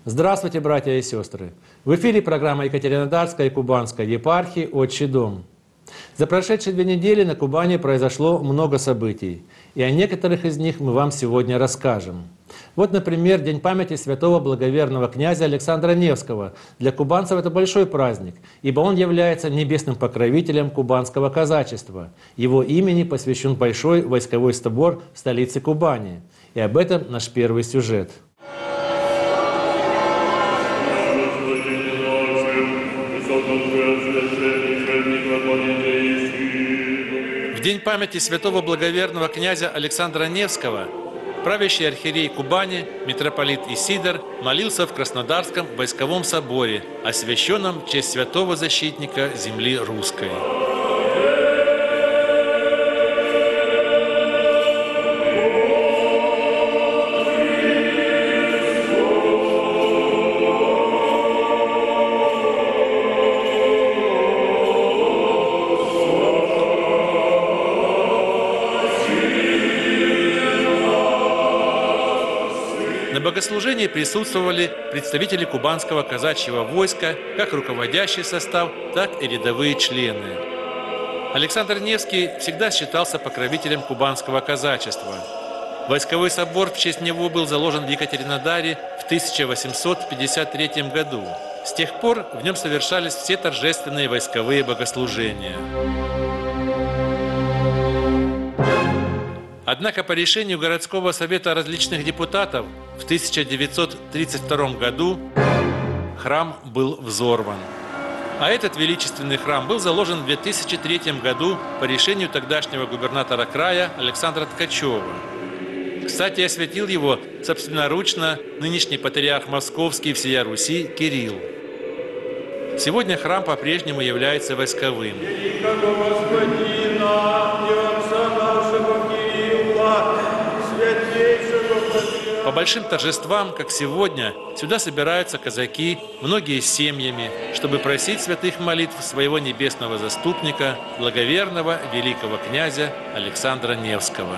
Здравствуйте, братья и сестры! В эфире программа Екатеринодарской и Кубанской епархии «Отчий дом». За прошедшие 2 недели на Кубани произошло много событий, и о некоторых из них мы вам сегодня расскажем. Вот, например, День памяти святого благоверного князя Александра Невского. Для кубанцев это большой праздник, ибо он является небесным покровителем кубанского казачества. Его имени посвящен большой войсковой собор в столице Кубани. И об этом наш первый сюжет. В день памяти святого благоверного князя Александра Невского правящий архиерей Кубани, митрополит Исидор, молился в Краснодарском войсковом соборе, освященном в честь святого защитника земли русской. На богослужении присутствовали представители кубанского казачьего войска, как руководящий состав, так и рядовые члены. Александр Невский всегда считался покровителем кубанского казачества. Войсковой собор в честь него был заложен в Екатеринодаре в 1853 году. С тех пор в нем совершались все торжественные войсковые богослужения. Однако по решению городского совета различных депутатов в 1932 году храм был взорван. А этот величественный храм был заложен в 2003 году по решению тогдашнего губернатора края Александра Ткачева. Кстати, осветил его собственноручно нынешний патриарх Московский и всея Руси Кирилл. Сегодня храм по-прежнему является войсковым. По большим торжествам, как сегодня, сюда собираются казаки, многие с семьями, чтобы просить святых молитв своего небесного заступника, благоверного великого князя Александра Невского.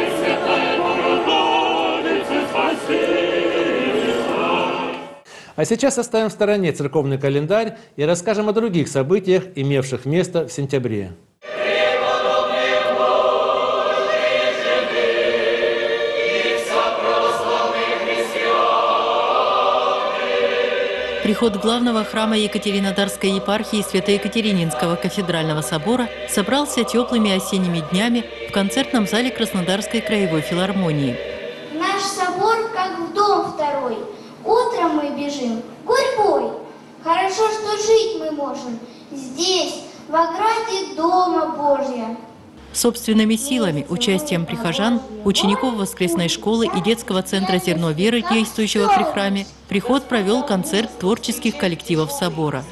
А сейчас оставим в стороне церковный календарь и расскажем о других событиях, имевших место в сентябре. Приход главного храма Екатеринодарской епархии Свято-Екатерининского кафедрального собора собрался теплыми осенними днями в концертном зале Краснодарской краевой филармонии. Наш собор как в дом второй. Утром мы бежим гурьбой. Хорошо, что жить мы можем здесь, в ограде Дома Божия. Собственными силами, участием прихожан, учеников воскресной школы и детского центра «Зерно веры», действующего при храме, приход провел концерт творческих коллективов собора.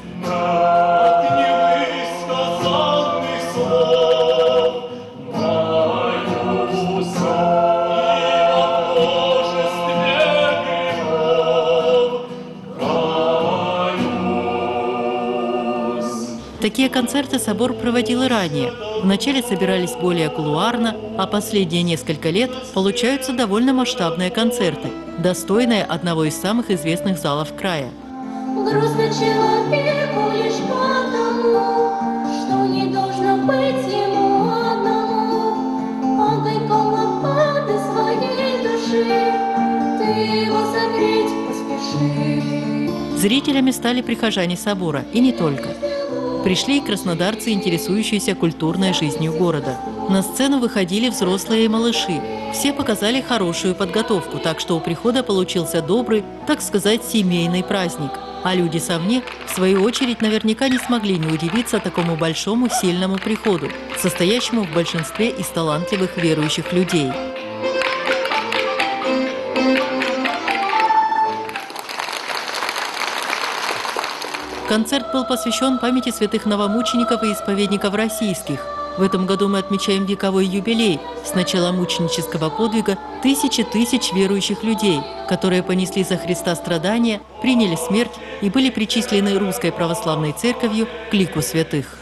Такие концерты собор проводил и ранее. Вначале собирались более кулуарно, а последние несколько лет получаются довольно масштабные концерты, достойные одного из самых известных залов края. Грустно человеку лишь потому, что не должно быть ему одному. Огоньком лампады своей души ты его согреть поспеши. Зрителями стали прихожане собора, и не только. Пришли и краснодарцы, интересующиеся культурной жизнью города. На сцену выходили взрослые и малыши. Все показали хорошую подготовку, так что у прихода получился добрый, так сказать, семейный праздник. А люди совне, в свою очередь, наверняка не смогли не удивиться такому большому, сильному приходу, состоящему в большинстве из талантливых верующих людей. Концерт был посвящен памяти святых новомучеников и исповедников российских. В этом году мы отмечаем вековой юбилей с начала мученического подвига тысяч верующих людей, которые понесли за Христа страдания, приняли смерть и были причислены Русской Православной Церковью к лику святых.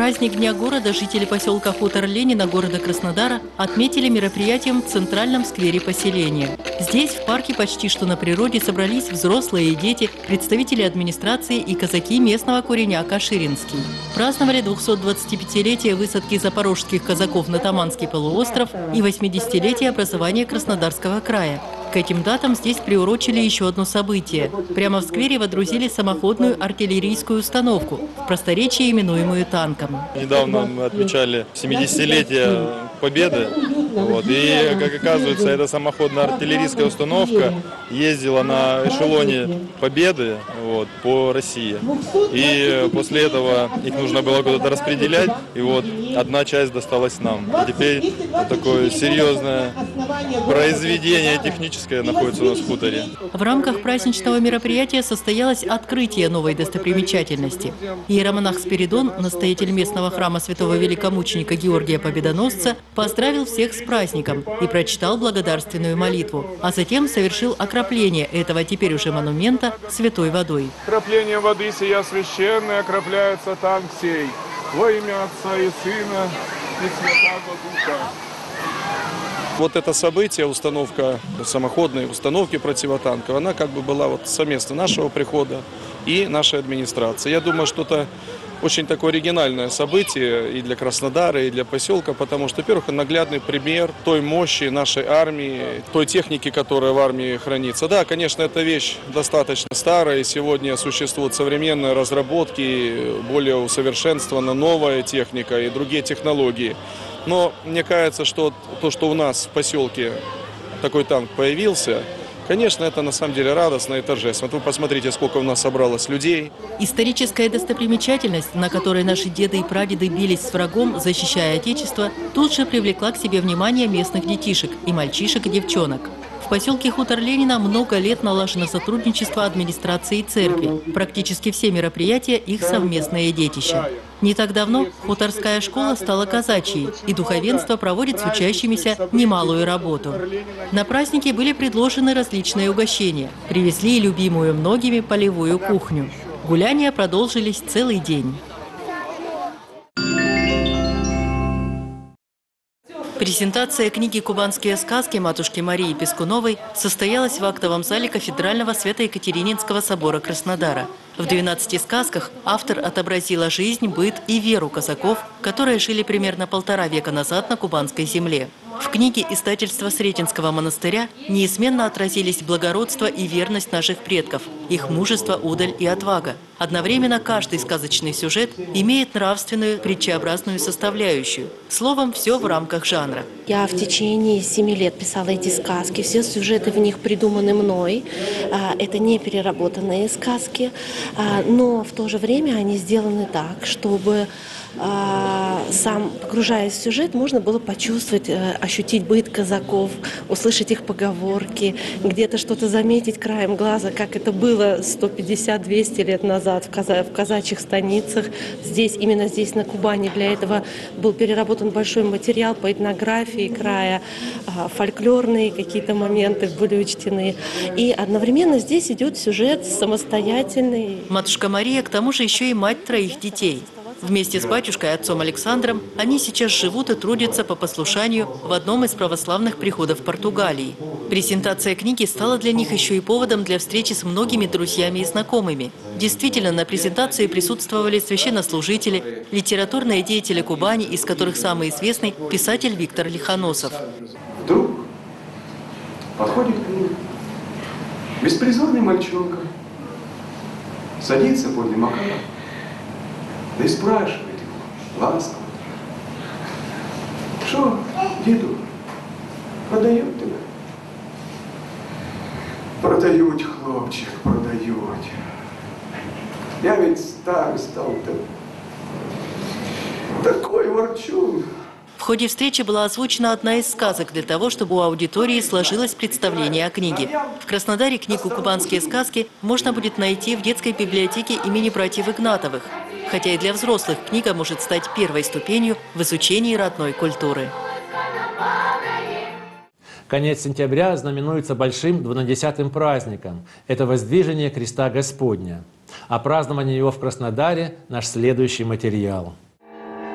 Праздник Дня города жители поселка Хутор-Ленина города Краснодара отметили мероприятием в центральном сквере поселения. Здесь, в парке почти что на природе, собрались взрослые и дети, представители администрации и казаки местного куреняка Ширинский. Праздновали 225-летие высадки запорожских казаков на Таманский полуостров и 80-летие образования Краснодарского края. К этим датам здесь приурочили еще одно событие. Прямо в сквере водрузили самоходную артиллерийскую установку, в просторечии именуемую танком. Недавно мы отмечали 70-летие Победы. И, как оказывается, эта самоходная артиллерийская установка ездила на эшелоне Победы по России. И после этого их нужно было куда-то распределять, и одна часть досталась нам. И теперь такое серьезное произведение техническое находится у нас в хуторе. В рамках праздничного мероприятия состоялось открытие новой достопримечательности. Иеромонах Спиридон, настоятель местного храма святого великомученика Георгия Победоносца, поздравил всех с праздником и прочитал благодарственную молитву, а затем совершил окропление этого теперь уже монумента святой водой. Окропление воды сия священная окропляется танк сей во имя Отца и Сына и Святаго Духа. Вот это событие, установка самоходной установки противотанковой, она как бы была совместно нашего прихода и нашей администрации. Я думаю, что это очень такое оригинальное событие и для Краснодара, и для поселка, потому что, во-первых, наглядный пример той мощи нашей армии, той техники, которая в армии хранится. Да, конечно, эта вещь достаточно старая, и сегодня существуют современные разработки, более усовершенствована новая техника и другие технологии. Но мне кажется, что то, что у нас в поселке такой танк появился, конечно, это на самом деле радостно и торжественно. Вы посмотрите, сколько у нас собралось людей. Историческая достопримечательность, на которой наши деды и прадеды бились с врагом, защищая Отечество, тут же привлекла к себе внимание местных детишек, и мальчишек, и девчонок. В поселке Хутор-Ленина много лет налажено сотрудничество администрации и церкви. Практически все мероприятия – их совместное детище. Не так давно хуторская школа стала казачьей, и духовенство проводит с учащимися немалую работу. На празднике были предложены различные угощения. Привезли и любимую многими полевую кухню. Гуляния продолжились целый день. Презентация книги «Кубанские сказки» матушки Марии Пискуновой состоялась в актовом зале кафедрального Свято-Екатерининского собора Краснодара. В 12 сказках автор отобразила жизнь, быт и веру казаков, которые жили примерно 1,5 века назад на кубанской земле. В книге издательства Сретенского монастыря неизменно отразились благородство и верность наших предков, их мужество, удаль и отвага. Одновременно каждый сказочный сюжет имеет нравственную, притчеобразную составляющую. Словом, все в рамках жанра. Я в течение 7 лет писала эти сказки. Все сюжеты в них придуманы мной. Это не переработанные сказки, но в то же время они сделаны так, чтобы сам, погружаясь в сюжет, можно было почувствовать, ощутить быт казаков, услышать их поговорки, где-то что-то заметить краем глаза, как это было 150-200 лет назад в казачьих станицах. Именно здесь, на Кубани, для этого был переработан большой материал по этнографии края, фольклорные какие-то моменты были учтены. И одновременно здесь идет сюжет самостоятельный. Матушка Мария, к тому же, еще и мать 3 детей. Вместе с батюшкой, отцом Александром, они сейчас живут и трудятся по послушанию в одном из православных приходов Португалии. Презентация книги стала для них еще и поводом для встречи с многими друзьями и знакомыми. Действительно, на презентации присутствовали священнослужители, литературные деятели Кубани, из которых самый известный – писатель Виктор Лихоносов. Вдруг подходит к ним беспризорный мальчонка, садится подле Макара, да и спрашивает его ласково: «Что, деду, продаете тебя?» «Продаете, хлопчик, продаете. Я ведь старый стал-то, такой ворчун». В ходе встречи была озвучена одна из сказок для того, чтобы у аудитории сложилось представление о книге. В Краснодаре книгу «Кубанские сказки» можно будет найти в детской библиотеке имени братьев Игнатовых. Хотя и для взрослых книга может стать первой ступенью в изучении родной культуры. Конец сентября знаменуется большим 12-м праздником. Это воздвижение креста Господня. О праздновании его в Краснодаре наш следующий материал.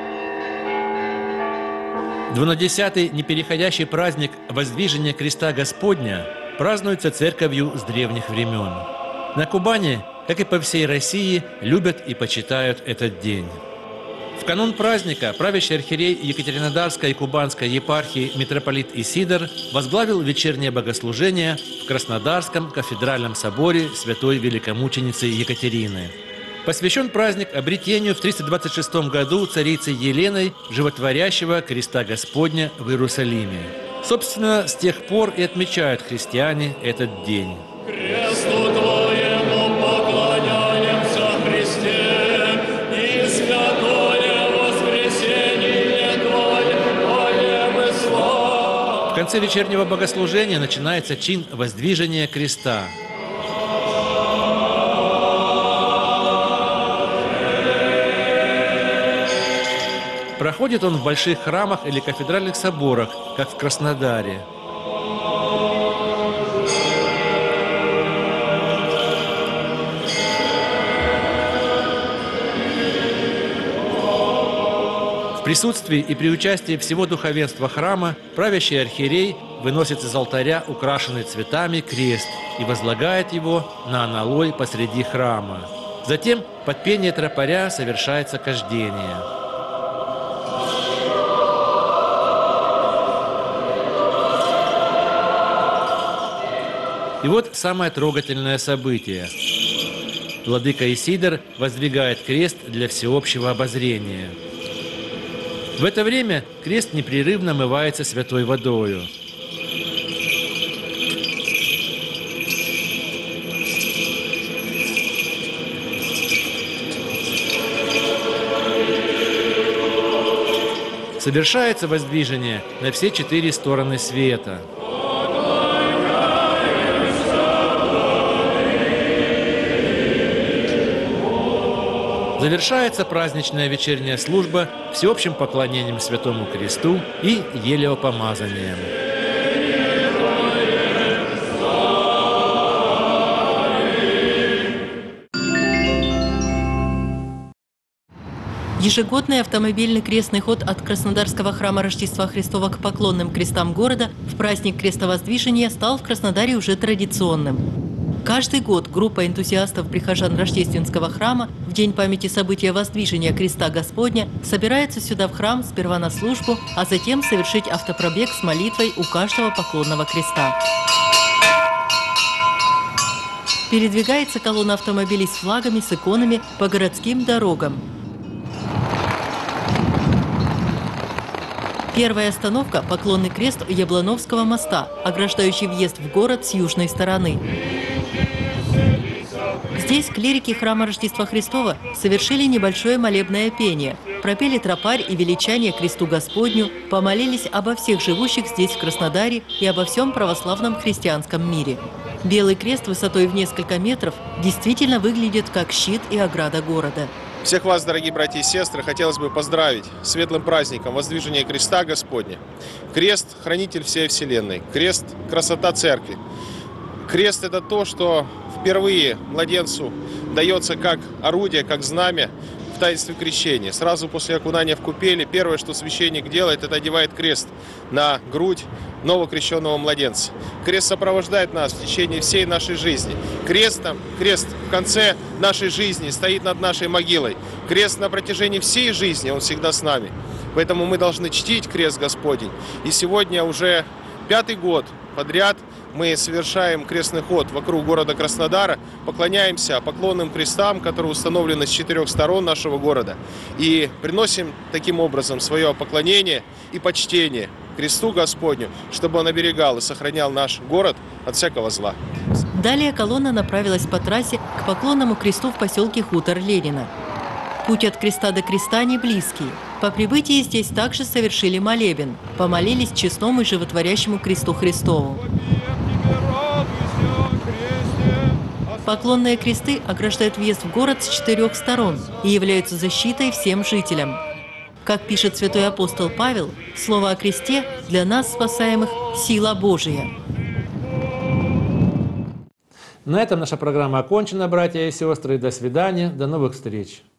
Двунадесятый непереходящий праздник Воздвижения Креста Господня празднуется церковью с древних времен. На Кубани, как и по всей России, любят и почитают этот день. В канун праздника правящий архиерей Екатеринодарской и Кубанской епархии митрополит Исидор возглавил вечернее богослужение в Краснодарском кафедральном соборе Святой Великомученицы Екатерины. Посвящен праздник обретению в 326 году царицей Еленой животворящего креста Господня в Иерусалиме. Собственно, с тех пор и отмечают христиане этот день. Кресту Твоему поклоняемся, Христе, и святое воскресение Твое молим и славим. В конце вечернего богослужения начинается чин воздвижения креста. Проходит он в больших храмах или кафедральных соборах, как в Краснодаре. В присутствии и при участии всего духовенства храма правящий архиерей выносит из алтаря украшенный цветами крест и возлагает его на аналой посреди храма. Затем под пение тропаря совершается кождение. И вот самое трогательное событие. Владыка Исидор воздвигает крест для всеобщего обозрения. В это время крест непрерывно омывается святой водою. Совершается воздвижение на все 4 стороны света. Завершается праздничная вечерняя служба всеобщим поклонением Святому Кресту и елеопомазанием. Ежегодный автомобильный крестный ход от Краснодарского храма Рождества Христова к поклонным крестам города в праздник Крестовоздвижения стал в Краснодаре уже традиционным. Каждый год группа энтузиастов-прихожан Рождественского храма в день памяти события Воздвижения Креста Господня собирается сюда в храм сперва на службу, а затем совершить автопробег с молитвой у каждого поклонного креста. Передвигается колонна автомобилей с флагами, с иконами по городским дорогам. Первая остановка – поклонный крест у Яблоновского моста, ограждающий въезд в город с южной стороны. Здесь клирики храма Рождества Христова совершили небольшое молебное пение, пропели тропарь и величание кресту Господню, помолились обо всех живущих здесь, в Краснодаре, и обо всем православном христианском мире. Белый крест высотой в несколько метров действительно выглядит как щит и ограда города. Всех вас, дорогие братья и сестры, хотелось бы поздравить с светлым праздником Воздвижения Креста Господня. Крест – хранитель всей вселенной. Крест – красота церкви. Крест – это то, что впервые младенцу дается как орудие, как знамя в таинстве крещения. Сразу после окунания в купели первое, что священник делает, это одевает крест на грудь новокрещенного младенца. Крест сопровождает нас в течение всей нашей жизни. Крест в конце нашей жизни стоит над нашей могилой. Крест на протяжении всей жизни, он всегда с нами. Поэтому мы должны чтить крест Господень. И сегодня уже 5-й год подряд мы совершаем крестный ход вокруг города Краснодара, поклоняемся поклонным крестам, которые установлены с 4 сторон нашего города, и приносим таким образом свое поклонение и почтение кресту Господню, чтобы он оберегал и сохранял наш город от всякого зла. Далее колонна направилась по трассе к поклонному кресту в поселке Хутор Ленина. Путь от креста до креста не близкий. По прибытии здесь также совершили молебен, помолились честному и животворящему кресту Христову. Поклонные кресты ограждают въезд в город с 4 сторон и являются защитой всем жителям. Как пишет святой апостол Павел, слово о кресте для нас, спасаемых, сила Божия. На этом наша программа окончена, братья и сестры. До свидания, до новых встреч.